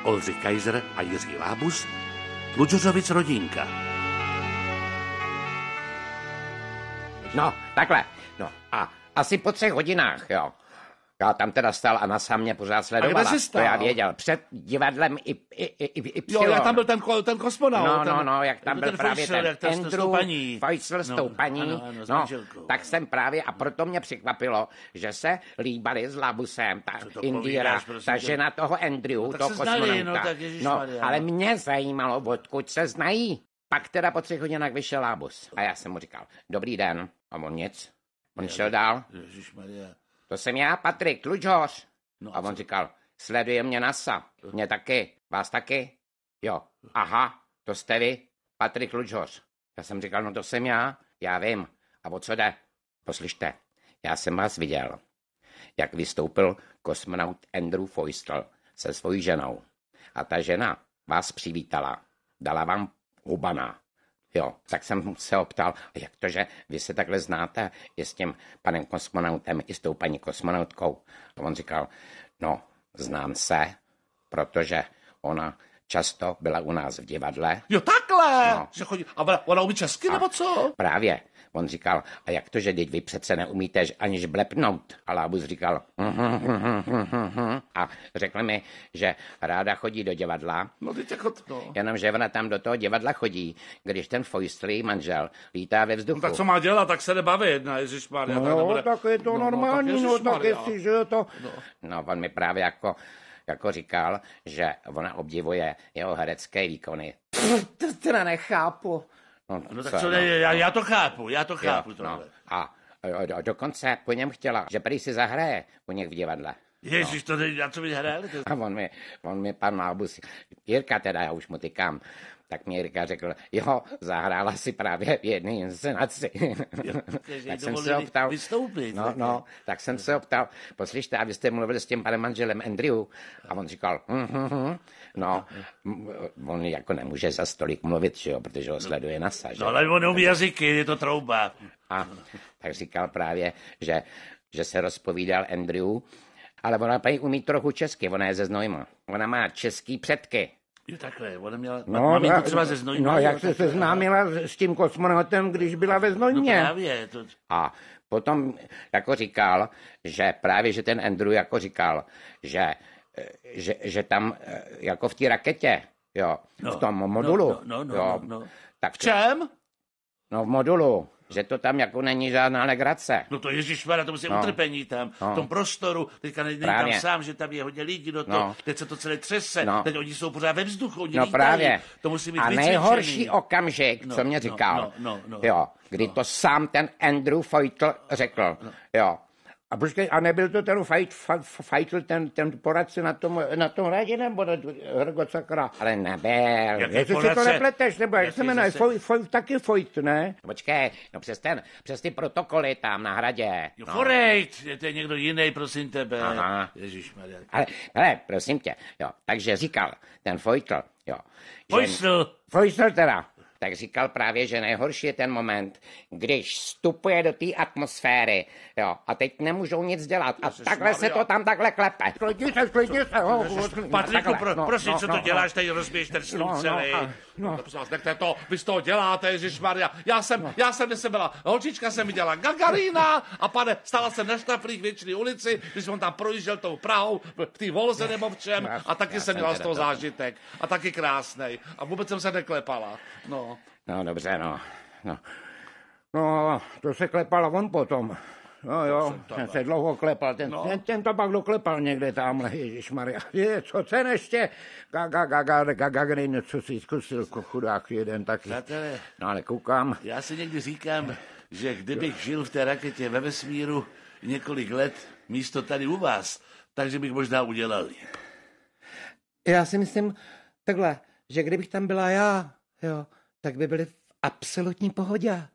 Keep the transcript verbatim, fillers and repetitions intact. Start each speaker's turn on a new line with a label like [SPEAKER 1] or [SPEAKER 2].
[SPEAKER 1] Oldřich Kaiser a Jiří Lábus, Tlučořovic rodinka.
[SPEAKER 2] No, takhle. No a asi po třech hodinách, jo. Já tam teda stál a NASA mě pořád sledovala. To já věděl. Před divadlem i, i, i, i
[SPEAKER 1] Jo, jak tam byl ten, ten kosmonaut.
[SPEAKER 2] No,
[SPEAKER 1] ten,
[SPEAKER 2] no, no, jak tam byl
[SPEAKER 1] ten
[SPEAKER 2] právě
[SPEAKER 1] Feuchsel,
[SPEAKER 2] ten, ten Andrew Feuchsel s tou paní.
[SPEAKER 1] Ano, ano, s
[SPEAKER 2] no,
[SPEAKER 1] manželkou.
[SPEAKER 2] tak jsem právě, a proto mě překvapilo, že se líbali s Labusem, ta Indira, ta žena toho Andrew,
[SPEAKER 1] no,
[SPEAKER 2] toho kosmonauta.
[SPEAKER 1] No, tak
[SPEAKER 2] no, ale mě zajímalo, odkud se znají. Pak teda po třech hodinách vyšel Lábus. A já jsem mu říkal, dobrý den. A on nic. On šel dál.
[SPEAKER 1] Ježišmarja.
[SPEAKER 2] To jsem já, Patrik Tlučhoř.
[SPEAKER 1] No,
[SPEAKER 2] a on říkal, sleduje mě NASA. Mě taky. Vás taky? Jo. Aha, to jste vy, Patrik Tlučhoř. Já jsem říkal, no to jsem já. Já vím. A o co jde? Poslyšte, já jsem vás viděl, jak vystoupil kosmonaut Andrew Feuchsel se svojí ženou. A ta žena vás přivítala. Dala vám hubana. Jo, tak jsem se optal, jak to, že vy se takhle znáte i s tím panem kosmonautem, i s tou paní kosmonautkou. A on říkal, no, znám se, protože ona často byla u nás v divadle.
[SPEAKER 1] Jo, takhle!
[SPEAKER 2] No.
[SPEAKER 1] Že chodí, a ona umí česky,
[SPEAKER 2] a
[SPEAKER 1] nebo co?
[SPEAKER 2] Právě. On říkal, a jak to, že teď vy přece neumíte aniž blepnout? A Lábus říkal, hm, hm, hm, hm, hm, hm. A řekl mi, že ráda chodí do divadla,
[SPEAKER 1] No, teď jako to.
[SPEAKER 2] jenomže ona tam do toho divadla chodí, když ten Feuchsel, lmanžel, lítá ve vzduchu.
[SPEAKER 1] No, tak co má dělat, tak se nebavit, ne, ježišmarja.
[SPEAKER 2] No,
[SPEAKER 1] nebude...
[SPEAKER 2] tak je to
[SPEAKER 1] no,
[SPEAKER 2] normální, no, tak, no, tak jestli, že to...
[SPEAKER 1] No.
[SPEAKER 2] no, on mi právě jako, jako říkal, že ona obdivuje jeho herecké výkony. Pff, to teda nechápu. No,
[SPEAKER 1] no tak
[SPEAKER 2] co,
[SPEAKER 1] co,
[SPEAKER 2] no,
[SPEAKER 1] ne, já,
[SPEAKER 2] no.
[SPEAKER 1] já to chápu, já to chápu.
[SPEAKER 2] Jo,
[SPEAKER 1] tohle.
[SPEAKER 2] no. A, a dokonce po něm chtěla, že prý si zahraje u něch v divadle.
[SPEAKER 1] Ježiš, to já co mi hráli? To...
[SPEAKER 2] A on mi, on mi pan Lábus, Jirka teda, já už mu tykám, tak mě Jirka řekl, jo, zahrála si právě v jedné inscenaci.
[SPEAKER 1] Jo,
[SPEAKER 2] tak jsem se optal,
[SPEAKER 1] vystoupit,
[SPEAKER 2] no, no, tak jsem se optal, poslyšte, a vy jste mluvili s tím panem manželem Andrew? A on říkal, hm, hm, hm. no, on jako nemůže za stolik mluvit, že jo, protože ho sleduje NASA, že?
[SPEAKER 1] No, ale on neumí jazyky, je to trouba.
[SPEAKER 2] A tak říkal právě, že, že se rozpovídal Andrew, ale ona paní umí trochu česky, ona je ze Znojma. Ona má český předky.
[SPEAKER 1] Jo, takhle, ona měla
[SPEAKER 2] no,
[SPEAKER 1] maminku třeba ze Znojma.
[SPEAKER 2] No, jak se seznámila s tím kosmonautem, když byla ve Znojmě.
[SPEAKER 1] No právě. To...
[SPEAKER 2] A potom jako říkal, že právě, že ten Andrew jako říkal, že, že, že tam jako v té raketě, jo, no, v tom modulu.
[SPEAKER 1] No, no, no,
[SPEAKER 2] jo,
[SPEAKER 1] no, no.
[SPEAKER 2] Tak
[SPEAKER 1] v čem?
[SPEAKER 2] No v modulu. Že to tam jako není žádná legrace.
[SPEAKER 1] No to ježišmarja, to musí no. utrpení tam, no. v tom prostoru, teďka není tam sám, že tam je hodně lidí do toho, no. teď se to celé třese, no. teď oni jsou pořád ve vzduchu, oni
[SPEAKER 2] no,
[SPEAKER 1] lítají,
[SPEAKER 2] právě.
[SPEAKER 1] To musí být
[SPEAKER 2] a
[SPEAKER 1] vycvičený.
[SPEAKER 2] nejhorší okamžik,
[SPEAKER 1] no,
[SPEAKER 2] co mě říkal,
[SPEAKER 1] no, no, no,
[SPEAKER 2] jo, kdy no. to sám ten Andrew Feuchsel řekl, no. jo. A počkej, a nebyl to ten Feuchsel, ten, ten poradce na tom, na tom radě, nebo Hrgot sakra? Ale nebyl. Jestli si to nepleteš, nebo jak se jmenuje, taky Feuchsel, ne? Počkej, no přes ten, přes ty protokoly tam na hradě.
[SPEAKER 1] Jo, no. Forejt, to je někdo jiný, prosím tebe.
[SPEAKER 2] Aha.
[SPEAKER 1] Ježišmarja.
[SPEAKER 2] Ale, ale, prosím tě, jo, takže říkal ten Feuchsel, jo.
[SPEAKER 1] Feuchsel.
[SPEAKER 2] Feuchsel teda. Tak říkal právě, že nejhorší je ten moment, když vstupuje do té atmosféry, jo, a teď nemůžou nic dělat. A Ježiš, takhle Maria. Se to tam takhle klepe. Sklidni se, sklidni se. Oh,
[SPEAKER 1] Patriku, pro, no, prosím, no, co to no, děláš, tady rozbiješ ten slům
[SPEAKER 2] no,
[SPEAKER 1] celý.
[SPEAKER 2] No, no.
[SPEAKER 1] No, nechte to, vy z toho děláte, ježišmarja. Já jsem, no. já jsem, kde byla, holčička jsem viděla Gagarína a pane, stala jsem na Štaflích Věčný ulici, když jsem tam projížděl tou Prahou v té Volze nebo v čem a taky jsem měla z toho zážitek a taky krásnej a vůbec jsem se neklepala, no.
[SPEAKER 2] No dobře, no. no. No, to se klepal on potom. No jo, ten se dlouho klepal, ten, no. ten, ten to pak doklepal někde tamhle, ježišmarja. Je, co ten ještě? Gagarin, co si zkusil, chudák jeden taky.
[SPEAKER 1] Přátelé,
[SPEAKER 2] no ale koukám.
[SPEAKER 1] Já si někdy říkám, že kdybych žil v té raketě ve vesmíru několik let místo tady u vás, takže bych možná udělal.
[SPEAKER 2] Já si myslím takhle, že kdybych tam byla já, jo, tak by byli v absolutní pohodě.